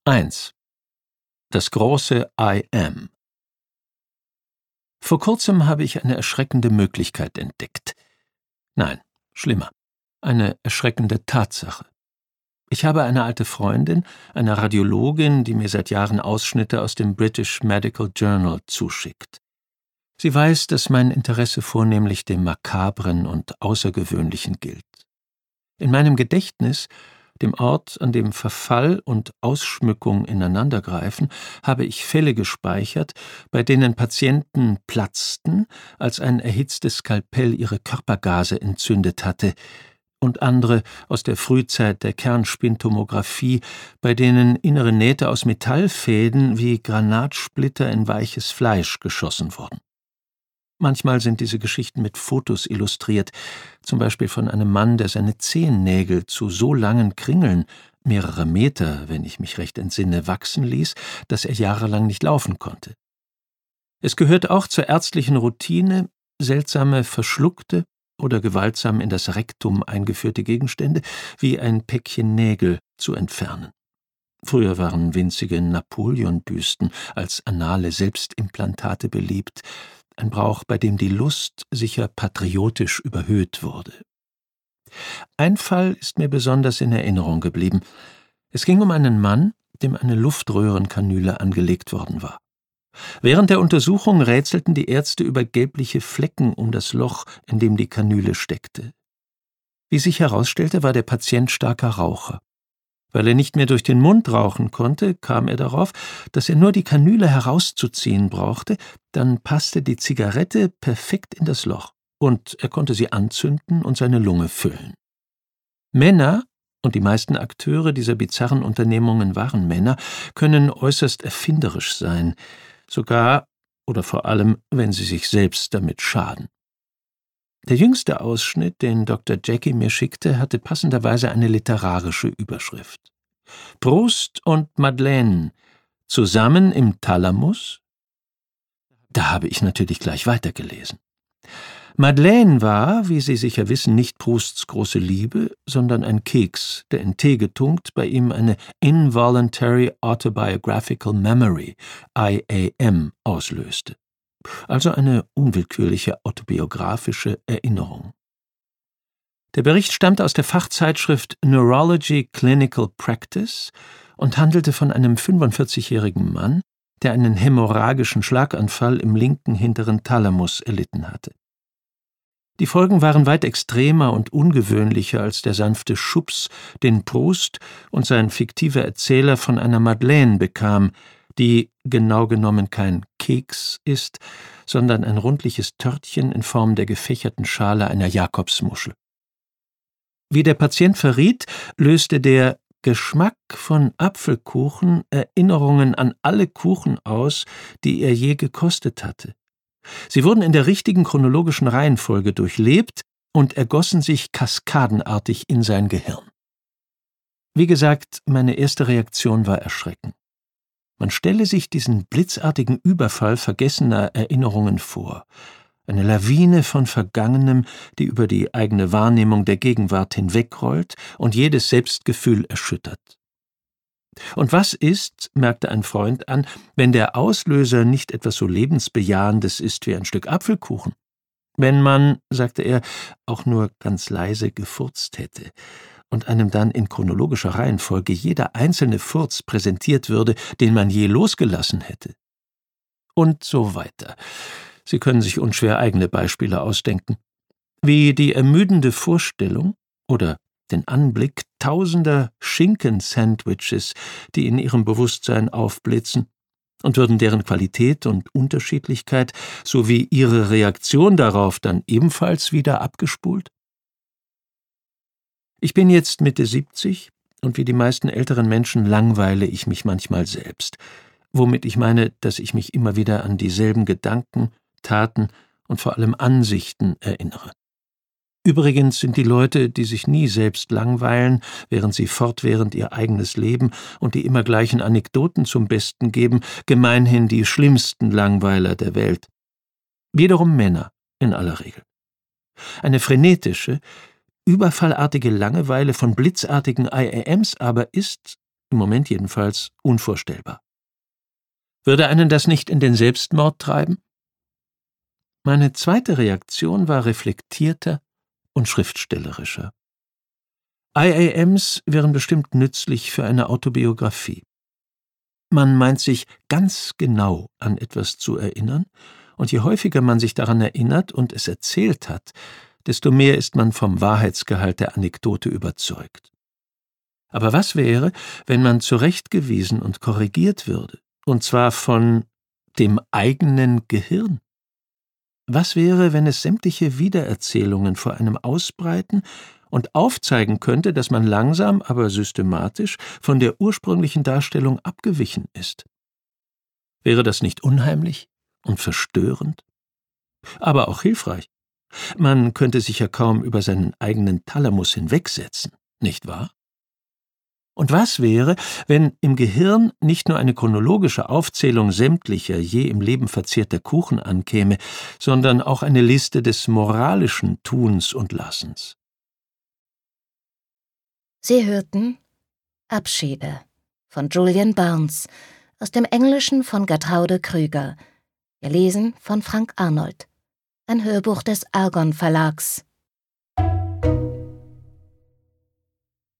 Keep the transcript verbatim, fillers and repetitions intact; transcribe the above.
eins. Das große I Am. Vor kurzem habe ich eine erschreckende Möglichkeit entdeckt. Nein, schlimmer. Eine erschreckende Tatsache. Ich habe eine alte Freundin, eine Radiologin, die mir seit Jahren Ausschnitte aus dem British Medical Journal zuschickt. Sie weiß, dass mein Interesse vornehmlich dem Makabren und Außergewöhnlichen gilt. In meinem Gedächtnis, dem Ort, an dem Verfall und Ausschmückung ineinandergreifen, habe ich Fälle gespeichert, bei denen Patienten platzten, als ein erhitztes Skalpell ihre Körpergase entzündet hatte, und andere aus der Frühzeit der Kernspintomographie, bei denen innere Nähte aus Metallfäden wie Granatsplitter in weiches Fleisch geschossen wurden. Manchmal sind diese Geschichten mit Fotos illustriert, zum Beispiel von einem Mann, der seine Zehennägel zu so langen Kringeln, mehrere Meter, wenn ich mich recht entsinne, wachsen ließ, dass er jahrelang nicht laufen konnte. Es gehört auch zur ärztlichen Routine, seltsame verschluckte oder gewaltsam in das Rektum eingeführte Gegenstände wie ein Päckchen Nägel zu entfernen. Früher waren winzige Napoleonbüsten als anale Selbstimplantate beliebt, ein Brauch, bei dem die Lust sicher patriotisch überhöht wurde. Ein Fall ist mir besonders in Erinnerung geblieben. Es ging um einen Mann, dem eine Luftröhrenkanüle angelegt worden war. Während der Untersuchung rätselten die Ärzte über gelbliche Flecken um das Loch, in dem die Kanüle steckte. Wie sich herausstellte, war der Patient starker Raucher. Weil er nicht mehr durch den Mund rauchen konnte, kam er darauf, dass er nur die Kanüle herauszuziehen brauchte, dann passte die Zigarette perfekt in das Loch und er konnte sie anzünden und seine Lunge füllen. Männer, und die meisten Akteure dieser bizarren Unternehmungen waren Männer, können äußerst erfinderisch sein, sogar oder vor allem, wenn sie sich selbst damit schaden. Der jüngste Ausschnitt, den Doktor Jackie mir schickte, hatte passenderweise eine literarische Überschrift. Proust und Madeleine, zusammen im Thalamus? Da habe ich natürlich gleich weitergelesen. Madeleine war, wie Sie sicher wissen, nicht Prousts große Liebe, sondern ein Keks, der in Tee getunkt bei ihm eine Involuntary Autobiographical Memory, I A M, auslöste. Also eine unwillkürliche autobiografische Erinnerung. Der Bericht stammte aus der Fachzeitschrift Neurology Clinical Practice und handelte von einem fünfundvierzigjährigen Mann, der einen hämorrhagischen Schlaganfall im linken hinteren Thalamus erlitten hatte. Die Folgen waren weit extremer und ungewöhnlicher als der sanfte Schubs, den Proust und sein fiktiver Erzähler von einer Madeleine bekam, die genau genommen kein Keks ist, sondern ein rundliches Törtchen in Form der gefächerten Schale einer Jakobsmuschel. Wie der Patient verriet, löste der Geschmack von Apfelkuchen Erinnerungen an alle Kuchen aus, die er je gekostet hatte. Sie wurden in der richtigen chronologischen Reihenfolge durchlebt und ergossen sich kaskadenartig in sein Gehirn. Wie gesagt, meine erste Reaktion war Erschrecken. Man stelle sich diesen blitzartigen Überfall vergessener Erinnerungen vor, eine Lawine von Vergangenem, die über die eigene Wahrnehmung der Gegenwart hinwegrollt und jedes Selbstgefühl erschüttert. Und was ist, merkte ein Freund an, wenn der Auslöser nicht etwas so Lebensbejahendes ist wie ein Stück Apfelkuchen? Wenn man, sagte er, auch nur ganz leise gefurzt hätte und einem dann in chronologischer Reihenfolge jeder einzelne Furz präsentiert würde, den man je losgelassen hätte. Und so weiter. Sie können sich unschwer eigene Beispiele ausdenken. Wie die ermüdende Vorstellung oder den Anblick tausender Schinken-Sandwiches, die in ihrem Bewusstsein aufblitzen, und würden deren Qualität und Unterschiedlichkeit sowie ihre Reaktion darauf dann ebenfalls wieder abgespult? Ich bin jetzt Mitte siebzig und wie die meisten älteren Menschen langweile ich mich manchmal selbst, womit ich meine, dass ich mich immer wieder an dieselben Gedanken, Taten und vor allem Ansichten erinnere. Übrigens sind die Leute, die sich nie selbst langweilen, während sie fortwährend ihr eigenes Leben und die immer gleichen Anekdoten zum Besten geben, gemeinhin die schlimmsten Langweiler der Welt. Wiederum Männer in aller Regel. Eine frenetische, überfallartige Langeweile von blitzartigen I A Ms aber ist, im Moment jedenfalls unvorstellbar. Würde einen das nicht in den Selbstmord treiben? Meine zweite Reaktion war reflektierter und schriftstellerischer. I A Ms wären bestimmt nützlich für eine Autobiografie. Man meint sich ganz genau an etwas zu erinnern, und je häufiger man sich daran erinnert und es erzählt hat, desto mehr ist man vom Wahrheitsgehalt der Anekdote überzeugt. Aber was wäre, wenn man zurechtgewiesen und korrigiert würde, und zwar von dem eigenen Gehirn? Was wäre, wenn es sämtliche Wiedererzählungen vor einem ausbreiten und aufzeigen könnte, dass man langsam, aber systematisch von der ursprünglichen Darstellung abgewichen ist? Wäre das nicht unheimlich und verstörend? Aber auch hilfreich. Man könnte sich ja kaum über seinen eigenen Thalamus hinwegsetzen, nicht wahr? Und was wäre, wenn im Gehirn nicht nur eine chronologische Aufzählung sämtlicher je im Leben verzehrter Kuchen ankäme, sondern auch eine Liste des moralischen Tuns und Lassens? Sie hörten Abschiede von Julian Barnes aus dem Englischen von Gertraude Krüger, gelesen von Frank Arnold, ein Hörbuch des Argon Verlags.